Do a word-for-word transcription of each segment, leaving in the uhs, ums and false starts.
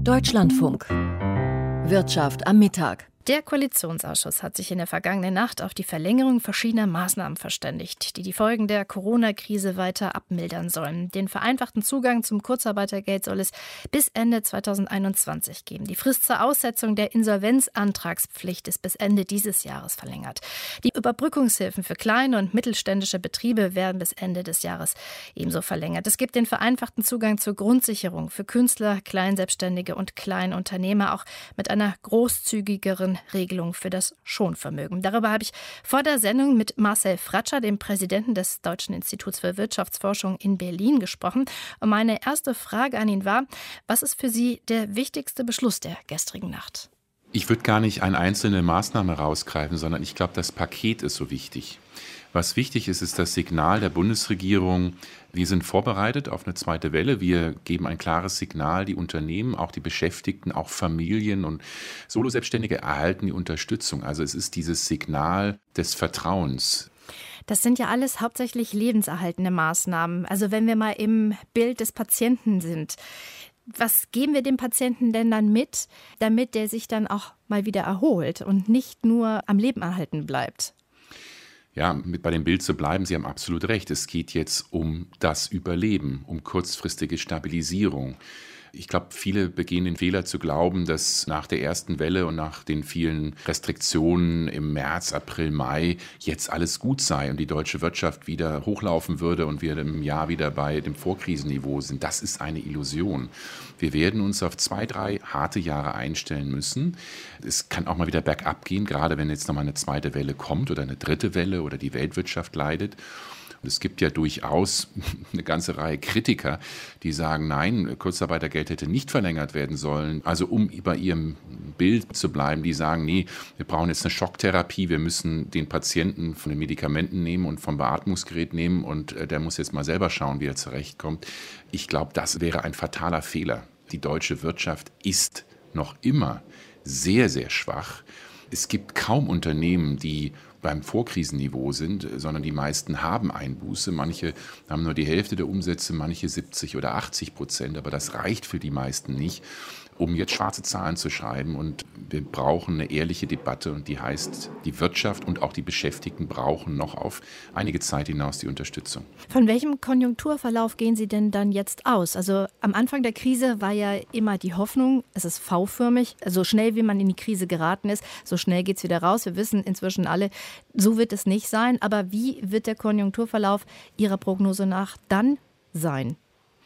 Deutschlandfunk. Wirtschaft am Mittag. Der Koalitionsausschuss hat sich in der vergangenen Nacht auf die Verlängerung verschiedener Maßnahmen verständigt, die die Folgen der Corona-Krise weiter abmildern sollen. Den vereinfachten Zugang zum Kurzarbeitergeld soll es bis Ende zweitausendeinundzwanzig geben. Die Frist zur Aussetzung der Insolvenzantragspflicht ist bis Ende dieses Jahres verlängert. Die Überbrückungshilfen für kleine und mittelständische Betriebe werden bis Ende des Jahres ebenso verlängert. Es gibt den vereinfachten Zugang zur Grundsicherung für Künstler, Kleinselbstständige und Kleinunternehmer, auch mit einer großzügigeren Regelung für das Schonvermögen. Darüber habe ich vor der Sendung mit Marcel Fratscher, dem Präsidenten des Deutschen Instituts für Wirtschaftsforschung in Berlin, gesprochen. Und meine erste Frage an ihn war: Was ist für Sie der wichtigste Beschluss der gestrigen Nacht? Ich würde gar nicht eine einzelne Maßnahme rausgreifen, sondern ich glaube, das Paket ist so wichtig. Was wichtig ist, ist das Signal der Bundesregierung: Wir sind vorbereitet auf eine zweite Welle. Wir geben ein klares Signal. Die Unternehmen, auch die Beschäftigten, auch Familien und Soloselbstständige erhalten die Unterstützung. Also es ist dieses Signal des Vertrauens. Das sind ja alles hauptsächlich lebenserhaltende Maßnahmen. Also wenn wir mal im Bild des Patienten sind, was geben wir dem Patienten denn dann mit, damit der sich dann auch mal wieder erholt und nicht nur am Leben erhalten bleibt? Ja, mit bei dem Bild zu bleiben, Sie haben absolut recht. Es geht jetzt um das Überleben, um kurzfristige Stabilisierung. Ich glaube, viele begehen den Fehler zu glauben, dass nach der ersten Welle und nach den vielen Restriktionen im März, April, Mai jetzt alles gut sei und die deutsche Wirtschaft wieder hochlaufen würde und wir im Jahr wieder bei dem Vorkrisenniveau sind. Das ist eine Illusion. Wir werden uns auf zwei, drei harte Jahre einstellen müssen. Es kann auch mal wieder bergab gehen, gerade wenn jetzt nochmal eine zweite Welle kommt oder eine dritte Welle oder die Weltwirtschaft leidet. Und es gibt ja durchaus eine ganze Reihe Kritiker, die sagen, nein, Kurzarbeitergeld hätte nicht verlängert werden sollen. Also um bei ihrem Bild zu bleiben, die sagen, nee, wir brauchen jetzt eine Schocktherapie, wir müssen den Patienten von den Medikamenten nehmen und vom Beatmungsgerät nehmen und der muss jetzt mal selber schauen, wie er zurechtkommt. Ich glaube, das wäre ein fataler Fehler. Die deutsche Wirtschaft ist noch immer sehr, sehr schwach. Es gibt kaum Unternehmen, die beim Vorkrisenniveau sind, sondern die meisten haben Einbuße. Manche haben nur die Hälfte der Umsätze, manche siebzig oder achtzig Prozent, aber das reicht für die meisten nicht, um jetzt schwarze Zahlen zu schreiben. Und wir brauchen eine ehrliche Debatte und die heißt, die Wirtschaft und auch die Beschäftigten brauchen noch auf einige Zeit hinaus die Unterstützung. Von welchem Konjunkturverlauf gehen Sie denn dann jetzt aus? Also am Anfang der Krise war ja immer die Hoffnung, es ist V-förmig, so schnell wie man in die Krise geraten ist, so schnell geht es wieder raus. Wir wissen inzwischen alle, so wird es nicht sein. Aber wie wird der Konjunkturverlauf Ihrer Prognose nach dann sein?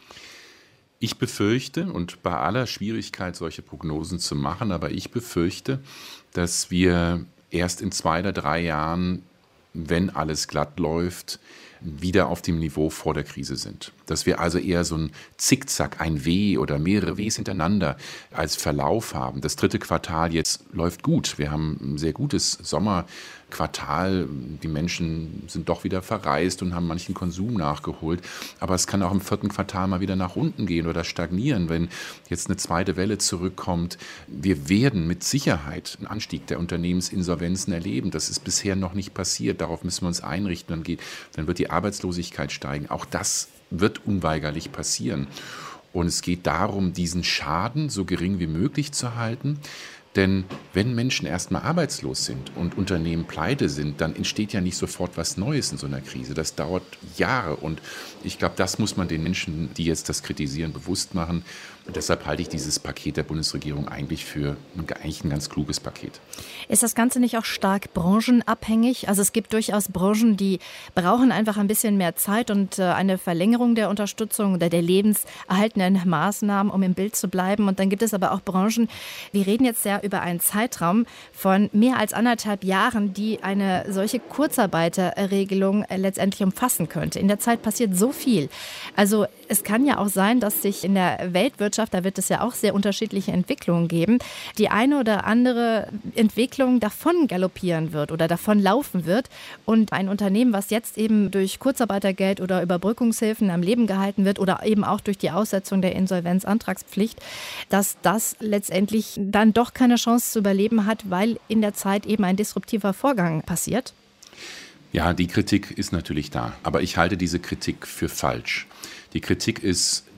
Ich befürchte, und bei aller Schwierigkeit, solche Prognosen zu machen, aber ich befürchte, dass wir erst in zwei oder drei Jahren, wenn alles glatt läuft, wieder auf dem Niveau vor der Krise sind. Dass wir also eher so ein Zickzack, ein W oder mehrere Ws hintereinander als Verlauf haben. Das dritte Quartal jetzt läuft gut. Wir haben ein sehr gutes Sommerquartal. Die Menschen sind doch wieder verreist und haben manchen Konsum nachgeholt. Aber es kann auch im vierten Quartal mal wieder nach unten gehen oder stagnieren, wenn jetzt eine zweite Welle zurückkommt. Wir werden mit Sicherheit einen Anstieg der Unternehmensinsolvenzen erleben. Das ist bisher noch nicht passiert. Darauf müssen wir uns einrichten. Dann, geht, dann wird die Arbeitslosigkeit steigen. Auch das wird unweigerlich passieren. Und es geht darum, diesen Schaden so gering wie möglich zu halten. Denn wenn Menschen erstmal arbeitslos sind und Unternehmen pleite sind, dann entsteht ja nicht sofort was Neues in so einer Krise. Das dauert Jahre. Und ich glaube, das muss man den Menschen, die jetzt das kritisieren, bewusst machen. Und deshalb halte ich dieses Paket der Bundesregierung eigentlich für ein, eigentlich ein ganz kluges Paket. Ist das Ganze nicht auch stark branchenabhängig? Also es gibt durchaus Branchen, die brauchen einfach ein bisschen mehr Zeit und eine Verlängerung der Unterstützung oder der lebenserhaltenden Maßnahmen, um im Bild zu bleiben. Und dann gibt es aber auch Branchen, wir reden jetzt ja über einen Zeitraum von mehr als anderthalb Jahren, die eine solche Kurzarbeiterregelung letztendlich umfassen könnte. In der Zeit passiert so viel. Also es kann ja auch sein, dass sich in der Weltwirtschaft, da wird es ja auch sehr unterschiedliche Entwicklungen geben, die eine oder andere Entwicklung davon galoppieren wird oder davon laufen wird. Und ein Unternehmen, was jetzt eben durch Kurzarbeitergeld oder Überbrückungshilfen am Leben gehalten wird oder eben auch durch die Aussetzung der Insolvenzantragspflicht, dass das letztendlich dann doch keine Chance zu überleben hat, weil in der Zeit eben ein disruptiver Vorgang passiert? Ja, die Kritik ist natürlich da, aber ich halte diese Kritik für falsch. Die Kritik ist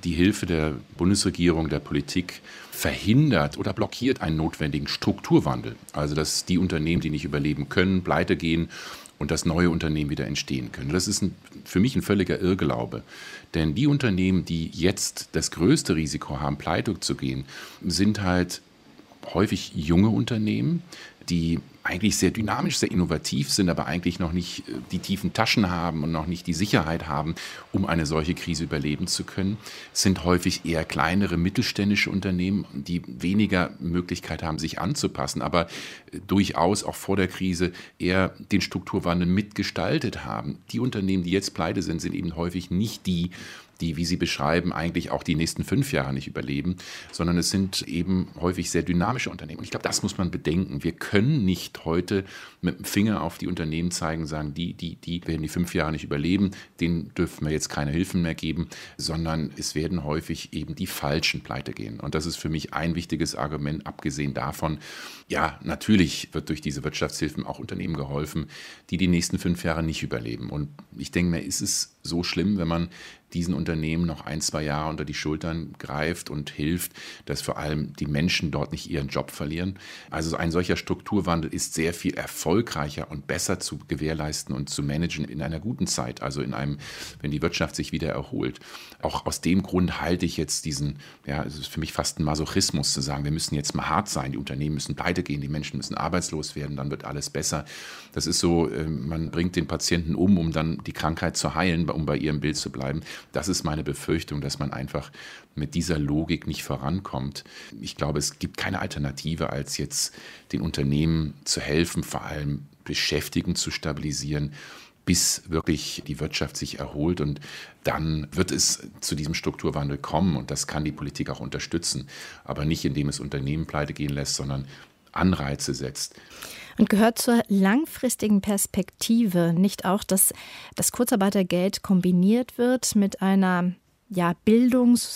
die Hilfe der Bundesregierung, der Politik verhindert oder blockiert einen notwendigen Strukturwandel. Also dass die Unternehmen, die nicht überleben können, pleite gehen und dass neue Unternehmen wieder entstehen können. Das ist ein, für mich ein völliger Irrglaube. Denn die Unternehmen, die jetzt das größte Risiko haben, pleite zu gehen, sind halt häufig junge Unternehmen, die eigentlich sehr dynamisch, sehr innovativ sind, aber eigentlich noch nicht die tiefen Taschen haben und noch nicht die Sicherheit haben, um eine solche Krise überleben zu können. Es sind häufig eher kleinere mittelständische Unternehmen, die weniger Möglichkeit haben, sich anzupassen, aber durchaus auch vor der Krise eher den Strukturwandel mitgestaltet haben. Die Unternehmen, die jetzt pleite sind, sind eben häufig nicht die, die, wie Sie beschreiben, eigentlich auch die nächsten fünf Jahre nicht überleben, sondern es sind eben häufig sehr dynamische Unternehmen. Und ich glaube, das muss man bedenken. Wir können nicht heute mit dem Finger auf die Unternehmen zeigen und sagen, die, die, die werden die fünf Jahre nicht überleben, denen dürfen wir jetzt keine Hilfen mehr geben, sondern es werden häufig eben die Falschen pleite gehen. Und das ist für mich ein wichtiges Argument, abgesehen davon, ja, natürlich wird durch diese Wirtschaftshilfen auch Unternehmen geholfen, die die nächsten fünf Jahre nicht überleben. Und ich denke mir, ist es so schlimm, wenn man diesen Unternehmen noch ein, zwei Jahre unter die Schultern greift und hilft, dass vor allem die Menschen dort nicht ihren Job verlieren. Also ein solcher Strukturwandel ist sehr viel erfolgreicher und besser zu gewährleisten und zu managen in einer guten Zeit, also in einem, wenn die Wirtschaft sich wieder erholt. Auch aus dem Grund halte ich jetzt diesen, ja, es ist für mich fast ein Masochismus zu sagen, wir müssen jetzt mal hart sein, die Unternehmen müssen pleite gehen, die Menschen müssen arbeitslos werden, dann wird alles besser. Das ist so, man bringt den Patienten um, um dann die Krankheit zu heilen, um bei ihrem Bild zu bleiben. Das ist meine Befürchtung, dass man einfach mit dieser Logik nicht vorankommt. Ich glaube, es gibt keine Alternative, als jetzt den Unternehmen zu helfen, vor allem Beschäftigten zu stabilisieren, bis wirklich die Wirtschaft sich erholt. Und dann wird es zu diesem Strukturwandel kommen. Und das kann die Politik auch unterstützen. Aber nicht, indem es Unternehmen pleite gehen lässt, sondern Anreize setzt. Und gehört zur langfristigen Perspektive nicht auch, dass das Kurzarbeitergeld kombiniert wird mit einer ja, Bildungs-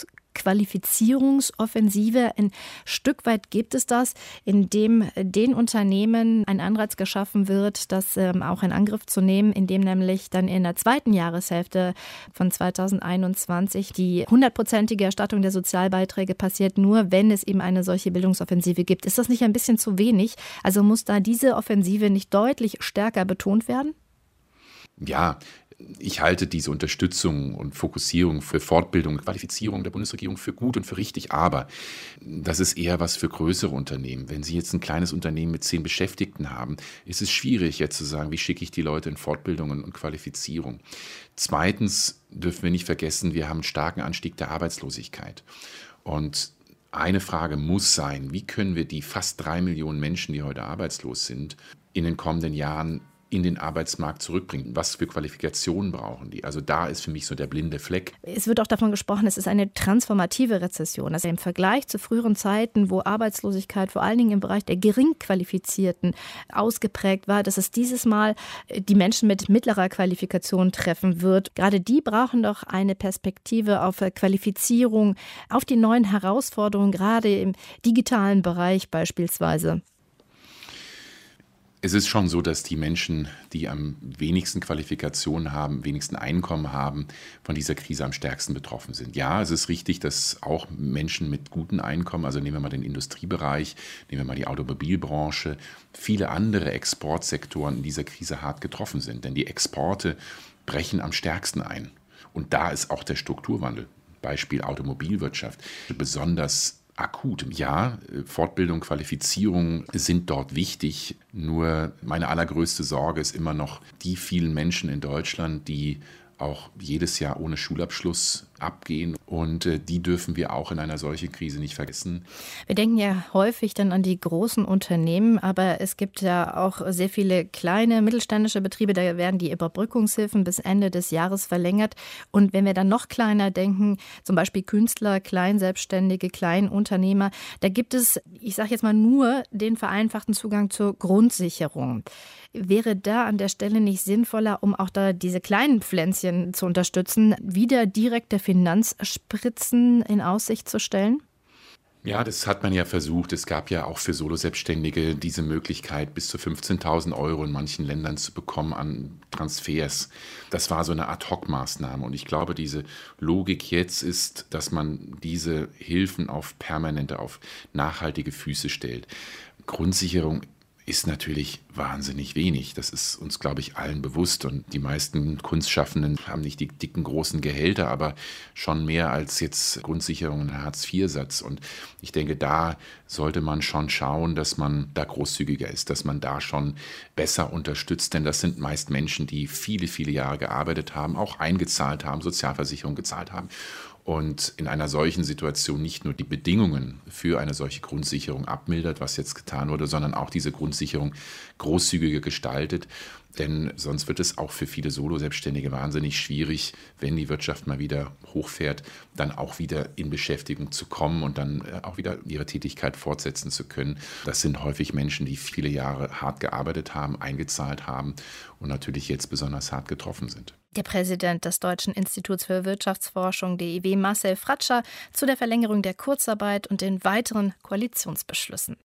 Qualifizierungsoffensive. Ein Stück weit gibt es das, indem den Unternehmen ein Anreiz geschaffen wird, das ähm, auch in Angriff zu nehmen, indem nämlich dann in der zweiten Jahreshälfte von zweitausendeinundzwanzig die hundertprozentige Erstattung der Sozialbeiträge passiert, nur wenn es eben eine solche Bildungsoffensive gibt. Ist das nicht ein bisschen zu wenig? Also muss da diese Offensive nicht deutlich stärker betont werden? Ja, ich halte diese Unterstützung und Fokussierung für Fortbildung und Qualifizierung der Bundesregierung für gut und für richtig, aber das ist eher was für größere Unternehmen. Wenn Sie jetzt ein kleines Unternehmen mit zehn Beschäftigten haben, ist es schwierig jetzt zu sagen, wie schicke ich die Leute in Fortbildungen und Qualifizierung. Zweitens dürfen wir nicht vergessen, wir haben einen starken Anstieg der Arbeitslosigkeit. Und eine Frage muss sein, wie können wir die fast drei Millionen Menschen, die heute arbeitslos sind, in den kommenden Jahren in den Arbeitsmarkt zurückbringen. Was für Qualifikationen brauchen die? Also da ist für mich so der blinde Fleck. Es wird auch davon gesprochen, es ist eine transformative Rezession. Also im Vergleich zu früheren Zeiten, wo Arbeitslosigkeit vor allen Dingen im Bereich der Geringqualifizierten ausgeprägt war, dass es dieses Mal die Menschen mit mittlerer Qualifikation treffen wird. Gerade die brauchen doch eine Perspektive auf Qualifizierung, auf die neuen Herausforderungen, gerade im digitalen Bereich beispielsweise. Es ist schon so, dass die Menschen, die am wenigsten Qualifikationen haben, wenigsten Einkommen haben, von dieser Krise am stärksten betroffen sind. Ja, es ist richtig, dass auch Menschen mit guten Einkommen, also nehmen wir mal den Industriebereich, nehmen wir mal die Automobilbranche, viele andere Exportsektoren in dieser Krise hart getroffen sind. Denn die Exporte brechen am stärksten ein. Und da ist auch der Strukturwandel, Beispiel Automobilwirtschaft, besonders akut. Ja, Fortbildung, Qualifizierung sind dort wichtig. Nur meine allergrößte Sorge ist immer noch die vielen Menschen in Deutschland, die auch jedes Jahr ohne Schulabschluss abgehen. Und äh, die dürfen wir auch in einer solchen Krise nicht vergessen. Wir denken ja häufig dann an die großen Unternehmen, aber es gibt ja auch sehr viele kleine mittelständische Betriebe, da werden die Überbrückungshilfen bis Ende des Jahres verlängert. Und wenn wir dann noch kleiner denken, zum Beispiel Künstler, Kleinselbstständige, Kleinunternehmer, da gibt es, ich sage jetzt mal, nur den vereinfachten Zugang zur Grundsicherung. Wäre da an der Stelle nicht sinnvoller, um auch da diese kleinen Pflänzchen zu unterstützen, wieder direkte Finanzspritzen in Aussicht zu stellen? Ja, das hat man ja versucht. Es gab ja auch für Solo-Selbstständige diese Möglichkeit, bis zu fünfzehntausend Euro in manchen Ländern zu bekommen an Transfers. Das war so eine Ad-Hoc-Maßnahme. Und ich glaube, diese Logik jetzt ist, dass man diese Hilfen auf permanente, auf nachhaltige Füße stellt. Grundsicherung ist natürlich wahnsinnig wenig. Das ist uns, glaube ich, allen bewusst. Und die meisten Kunstschaffenden haben nicht die dicken, großen Gehälter, aber schon mehr als jetzt Grundsicherung und Hartz-vier-Satz. Und ich denke, da sollte man schon schauen, dass man da großzügiger ist, dass man da schon besser unterstützt. Denn das sind meist Menschen, die viele, viele Jahre gearbeitet haben, auch eingezahlt haben, Sozialversicherung gezahlt haben. Und in einer solchen Situation nicht nur die Bedingungen für eine solche Grundsicherung abmildert, was jetzt getan wurde, sondern auch diese Grundsicherung großzügiger gestaltet. Denn sonst wird es auch für viele Solo-Selbstständige wahnsinnig schwierig, wenn die Wirtschaft mal wieder hochfährt, dann auch wieder in Beschäftigung zu kommen und dann auch wieder ihre Tätigkeit fortsetzen zu können. Das sind häufig Menschen, die viele Jahre hart gearbeitet haben, eingezahlt haben und natürlich jetzt besonders hart getroffen sind. Der Präsident des Deutschen Instituts für Wirtschaftsforschung, D I W, Marcel Fratscher, zu der Verlängerung der Kurzarbeit und den weiteren Koalitionsbeschlüssen.